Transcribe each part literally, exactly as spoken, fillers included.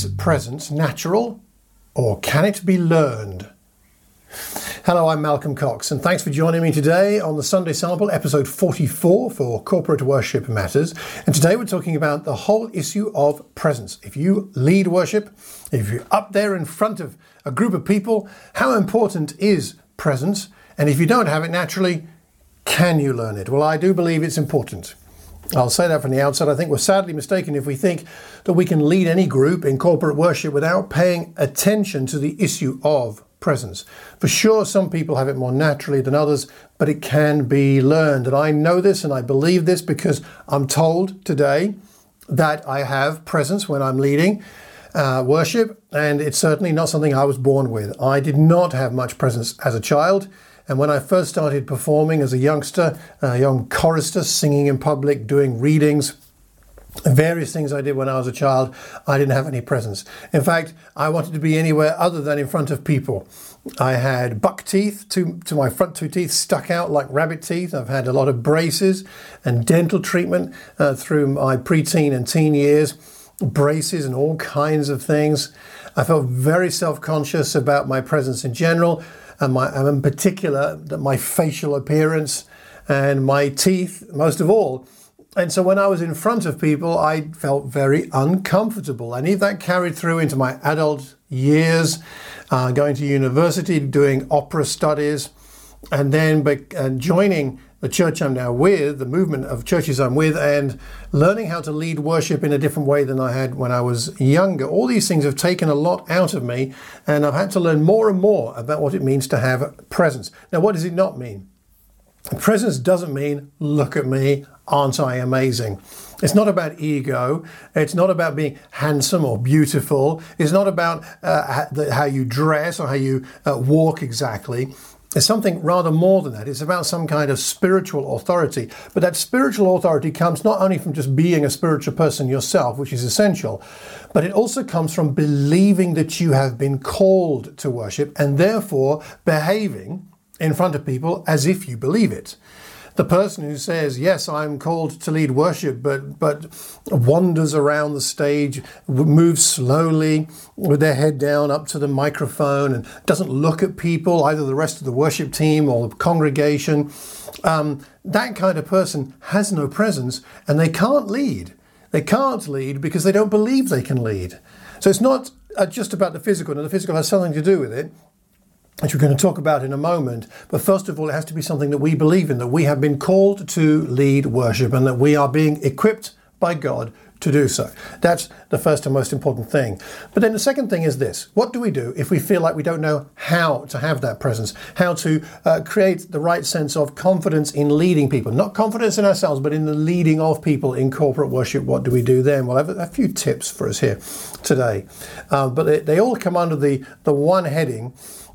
Is presence natural, or can it be learned? Hello, I'm Malcolm Cox, and thanks for joining me today on the Sunday Sample, episode forty-four for Corporate Worship Matters. And today we're talking about the whole issue of presence. If you lead worship, if you're up there in front of a group of people, how important is presence? And if you don't have it naturally, can you learn it? Well, I do believe it's important. I'll say that from the outset. I think we're sadly mistaken if we think that we can lead any group in corporate worship without paying attention to the issue of presence. For sure, some people have it more naturally than others, but it can be learned. And I know this and I believe this because I'm told today that I have presence when I'm leading uh, worship, and it's certainly not something I was born with. I did not have much presence as a child. And when I first started performing as a youngster, a young chorister, singing in public, doing readings, various things I did when I was a child, I didn't have any presence. In fact, I wanted to be anywhere other than in front of people. I had buck teeth to, to my front two teeth stuck out like rabbit teeth. I've had a lot of braces and dental treatment uh, through my preteen and teen years, braces and all kinds of things. I felt very self-conscious about my presence in general, and, my, and in particular, that my facial appearance and my teeth, most of all. And so when I was in front of people, I felt very uncomfortable. And if that carried through into my adult years, uh, going to university, doing opera studies, and then be, uh, joining the church I'm now with, the movement of churches I'm with, and learning how to lead worship in a different way than I had when I was younger. All these things have taken a lot out of me, and I've had to learn more and more about what it means to have presence. Now, what does it not mean? Presence doesn't mean, look at me, aren't I amazing? It's not about ego. It's not about being handsome or beautiful. It's not about uh, how you dress or how you uh, walk exactly. It's something rather more than that. It's about some kind of spiritual authority. But that spiritual authority comes not only from just being a spiritual person yourself, which is essential, but it also comes from believing that you have been called to worship and therefore behaving in front of people as if you believe it. The person who says, yes, I'm called to lead worship, but but wanders around the stage, moves slowly with their head down up to the microphone and doesn't look at people, either the rest of the worship team or the congregation, um, that kind of person has no presence and they can't lead. They can't lead because they don't believe they can lead. So it's not uh, just about the physical. Now, the physical has something to do with it, which we're going to talk about in a moment. But first of all, it has to be something that we believe in, that we have been called to lead worship and that we are being equipped by God to do so. That's the first and most important thing. But then the second thing is this. What do we do if we feel like we don't know how to have that presence, how to uh, create the right sense of confidence in leading people? Not confidence in ourselves, but in the leading of people in corporate worship. What do we do then? Well, I have a few tips for us here today. Uh, but they, they all come under the, the one heading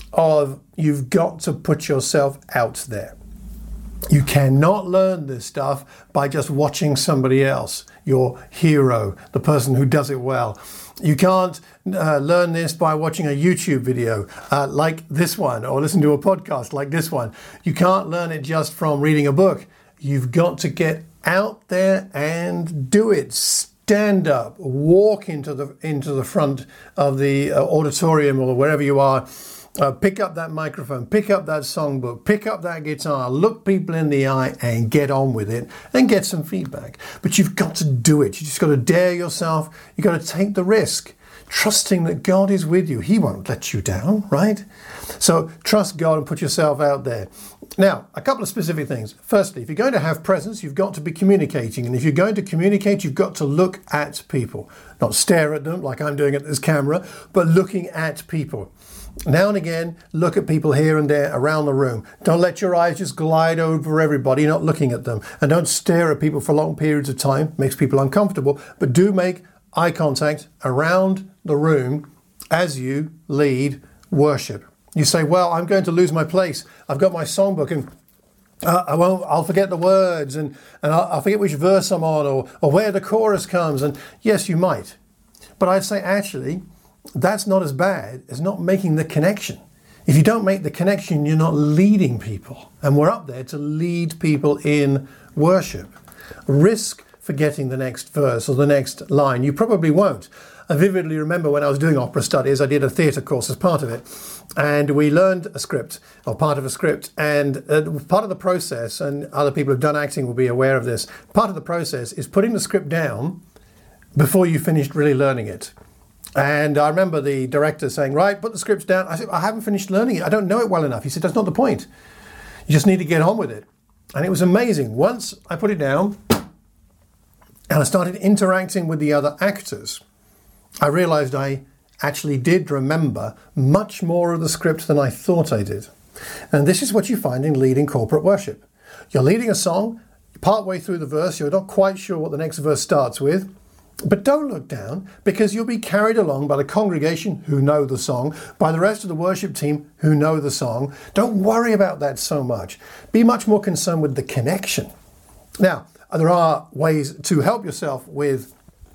of you've got to put yourself out there. You cannot learn this stuff by just watching somebody else, your hero, the person who does it well. You can't uh, learn this by watching a YouTube video uh, like this one or listen to a podcast like this one. You can't learn it just from reading a book. You've got to get out there and do it. Stand up, walk into the into the front of the uh, auditorium or wherever you are. Uh, pick up that microphone, pick up that songbook, pick up that guitar, look people in the eye and get on with it and get some feedback. But you've got to do it. You just got to dare yourself. You've got to take the risk, trusting that God is with you. He won't let you down, right? So trust God and put yourself out there. Now, a couple of specific things. Firstly, if you're going to have presence, you've got to be communicating. And if you're going to communicate, you've got to look at people. Not stare at them like I'm doing at this camera, but looking at people. Now and again, look at people here and there around the room. Don't let your eyes just glide over everybody, not looking at them. And don't stare at people for long periods of time. Makes people uncomfortable. But do make eye contact around the room as you lead worship. You say, well, I'm going to lose my place. I've got my songbook and uh, I won't, I'll forget the words and, and I'll, I'll forget which verse I'm on or, or where the chorus comes. And yes, you might. But I'd say actually, that's not as bad as not making the connection. If you don't make the connection, you're not leading people. And we're up there to lead people in worship. Risk forgetting the next verse or the next line. You probably won't. I vividly remember when I was doing opera studies, I did a theatre course as part of it, and we learned a script, or part of a script, and uh, part of the process, and other people who've done acting will be aware of this, part of the process is putting the script down before you finished really learning it. And I remember the director saying, right, put the scripts down. I said, I haven't finished learning it. I don't know it well enough. He said, that's not the point. You just need to get on with it. And it was amazing. Once I put it down and I started interacting with the other actors, I realized I actually did remember much more of the script than I thought I did. And this is what you find in leading corporate worship. You're leading a song, partway through the verse, you're not quite sure what the next verse starts with. But don't look down, because you'll be carried along by the congregation who know the song, by the rest of the worship team who know the song. Don't worry about that so much. Be much more concerned with the connection. Now, there are ways to help yourself with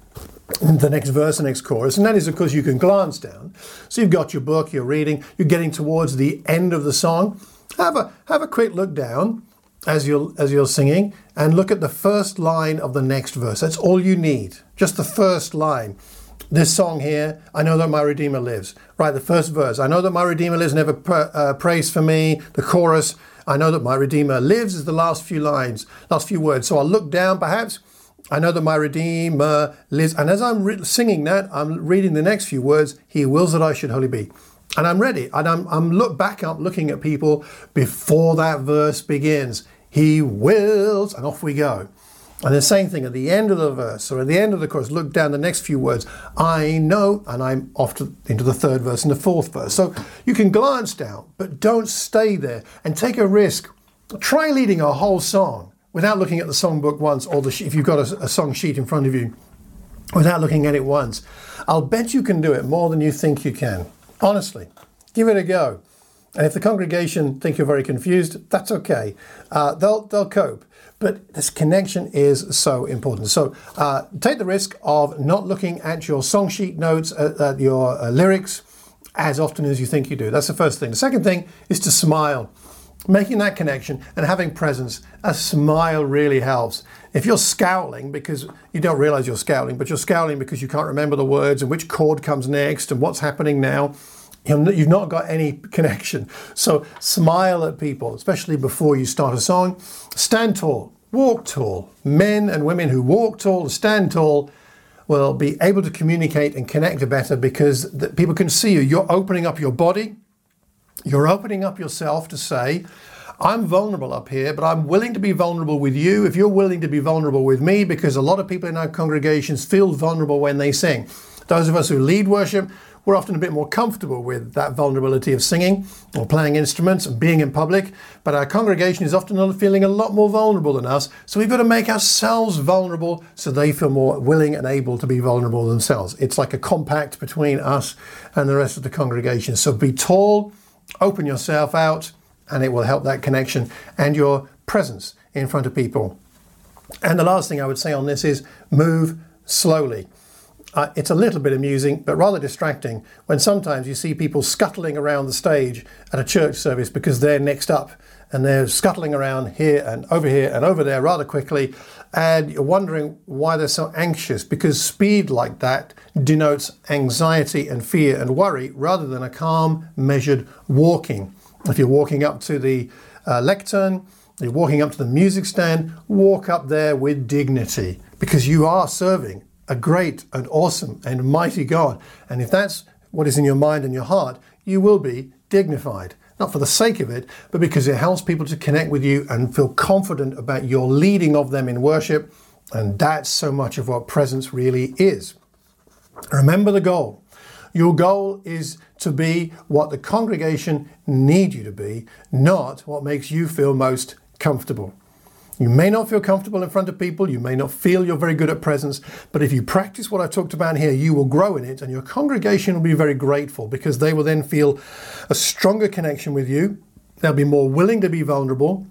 the next verse, the next chorus, and that is, of course, you can glance down. So you've got your book, you're reading, you're getting towards the end of the song. Have a, have a quick look down as you're, as you're singing, and look at the first line of the next verse. That's all you need. Just the first line. This song here, I know that my Redeemer lives. Right, the first verse. I know that my Redeemer lives, never pr- uh, prays for me. The chorus, I know that my Redeemer lives, is the last few lines, last few words. So I'll look down perhaps. I know that my Redeemer lives. And as I'm re- singing that, I'm reading the next few words. He wills that I should wholly be. And I'm ready. And I'm, I'm look back up looking at people before that verse begins. He wills, and off we go. And the same thing at the end of the verse, or at the end of the chorus, look down the next few words. I know, and I'm off to, into the third verse and the fourth verse. So you can glance down, but don't stay there and take a risk. Try leading a whole song without looking at the songbook once, or the sh- if you've got a, a song sheet in front of you, without looking at it once. I'll bet you can do it more than you think you can. Honestly, give it a go. And if the congregation think you're very confused, that's okay. Uh, they'll they'll cope. But this connection is so important. So uh, take the risk of not looking at your song sheet notes, at, at your uh, lyrics, as often as you think you do. That's the first thing. The second thing is to smile. Making that connection and having presence. A smile really helps. If you're scowling because you don't realize you're scowling, but you're scowling because you can't remember the words and which chord comes next and what's happening now, you've not got any connection. So smile at people, especially before you start a song. Stand tall, walk tall. Men and women who walk tall, stand tall, will be able to communicate and connect better because the, people can see you. You're opening up your body. You're opening up yourself to say, I'm vulnerable up here, but I'm willing to be vulnerable with you if you're willing to be vulnerable with me, because a lot of people in our congregations feel vulnerable when they sing. Those of us who lead worship, we're often a bit more comfortable with that vulnerability of singing or playing instruments and being in public, but our congregation is often feeling a lot more vulnerable than us, so we've got to make ourselves vulnerable so they feel more willing and able to be vulnerable themselves. It's like a compact between us and the rest of the congregation. So be tall, open yourself out, and it will help that connection and your presence in front of people. And the last thing I would say on this is move slowly. Uh, it's a little bit amusing, but rather distracting when sometimes you see people scuttling around the stage at a church service because they're next up and they're scuttling around here and over here and over there rather quickly, and you're wondering why they're so anxious, because speed like that denotes anxiety and fear and worry rather than a calm, measured walking. If you're walking up to the uh, lectern, you're walking up to the music stand, walk up there with dignity, because you are serving a great and awesome and mighty God. And if that's what is in your mind and your heart, you will be dignified. Not for the sake of it, but because it helps people to connect with you and feel confident about your leading of them in worship. And that's so much of what presence really is. Remember the goal. Your goal is to be what the congregation need you to be, not what makes you feel most comfortable. You may not feel comfortable in front of people, you may not feel you're very good at presence, but if you practice what I talked about here, you will grow in it, and your congregation will be very grateful because they will then feel a stronger connection with you. They'll be more willing to be vulnerable,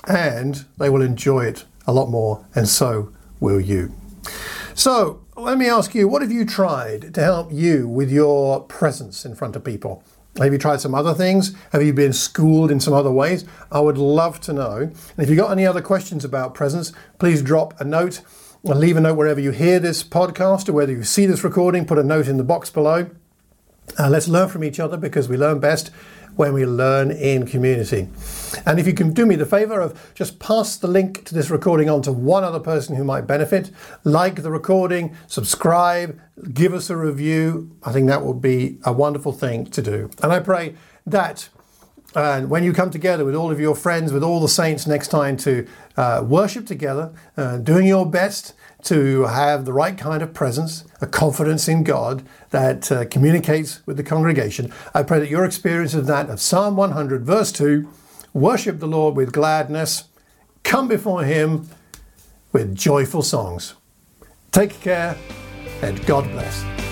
and they will enjoy it a lot more, and so will you. So let me ask you, what have you tried to help you with your presence in front of people? Have you tried some other things? Have you been schooled in some other ways? I would love to know. And if you've got any other questions about presence, please drop a note and leave a note wherever you hear this podcast or whether you see this recording. Put a note in the box below. Uh, let's learn from each other, because we learn best when we learn in community. And if you can do me the favor of just pass the link to this recording on to one other person who might benefit, like the recording, subscribe, give us a review, I think that would be a wonderful thing to do. And I pray that uh, when you come together with all of your friends, with all the saints next time to uh, worship together, uh, doing your best to have the right kind of presence, a confidence in God that uh, communicates with the congregation. I pray that your experience of that, of Psalm one hundred, verse two, worship the Lord with gladness, come before him with joyful songs. Take care, and God bless.